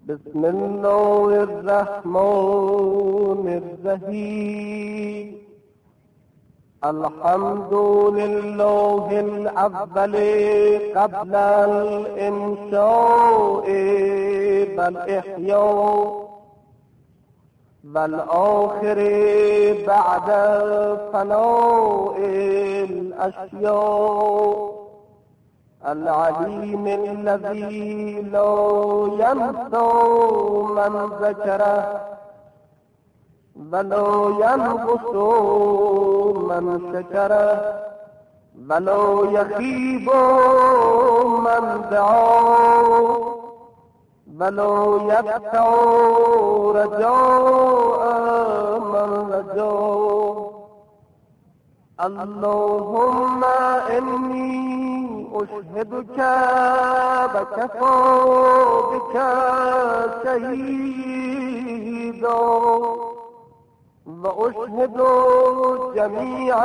بسم الله الرحمن الرحیم. الحمد لله الأول قبل الإنشاء والإحياء، والآخر بعد فناء الأشياء، العليم الذي لا ينسى من ذكره ولا ينقص من شكره ولا يخيب من دعاه ولا يقطع رجاء من رجاه. اللهم إني أشهدك وكفى بك شهيدا، وأشهد جميع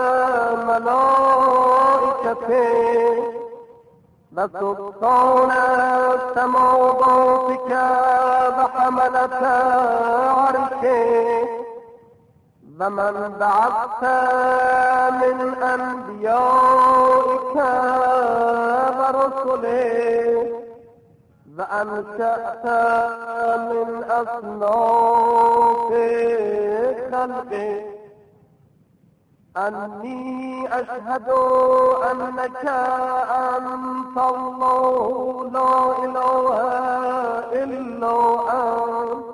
ملائكته وسلطان سماواتك وحملة عرشه، ومن بعثت من أنبيائك ورسلك وأنشأت من أصناف خلقك، أني أشهد أنك أنت الله لا إله إلا أنت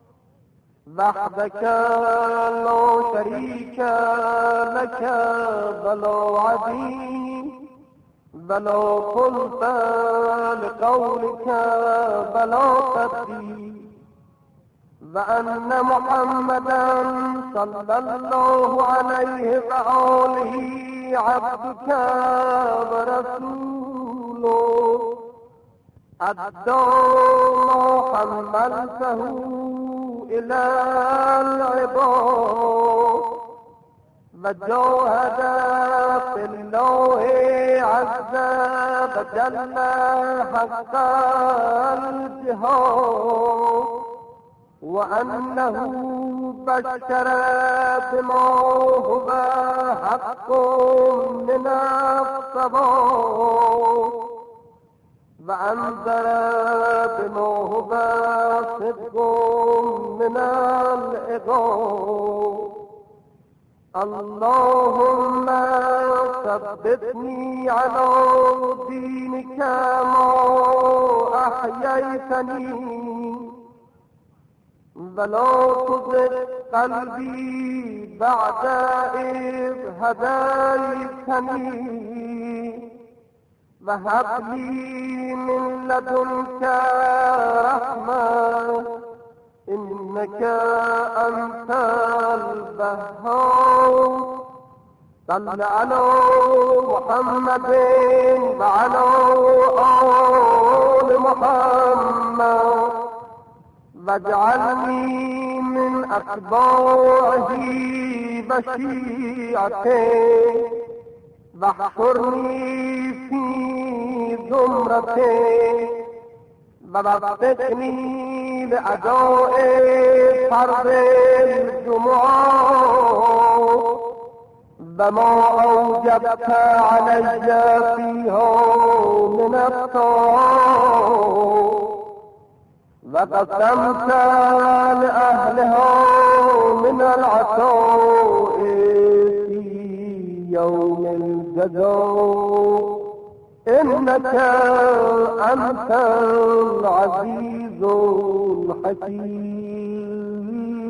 وحدك لا شريك لك ولا عظيم ولا خلف لقولك ولا تبديل، وأن محمدا صلى الله عليه وآله عبدك ورسوله، أدى ما حملته إلى العباد، وجاهد في الله عز وجل حق الجهاد، وأنه بشر بما هو حق من الصواب، وأنذر بما هو صدق من العقاب. اللهم ثبتني على دينك ما أحييتني، ولا تزغ قلبي بعد إذ هديتني، وهب لي من لدنك رحمة إنك أنت الوهاب. صل على محمد وعلى آل محمد، واجعلني من أتباعه وشيعته، واحشرني في زمرته، ووفقني لأداء فرض الجمعة وما أوجبت علي فيها من الطاعات، وقسمت لأهلها من العطاء في يوم الجزاء، إنك أنت العزيز الحكيم.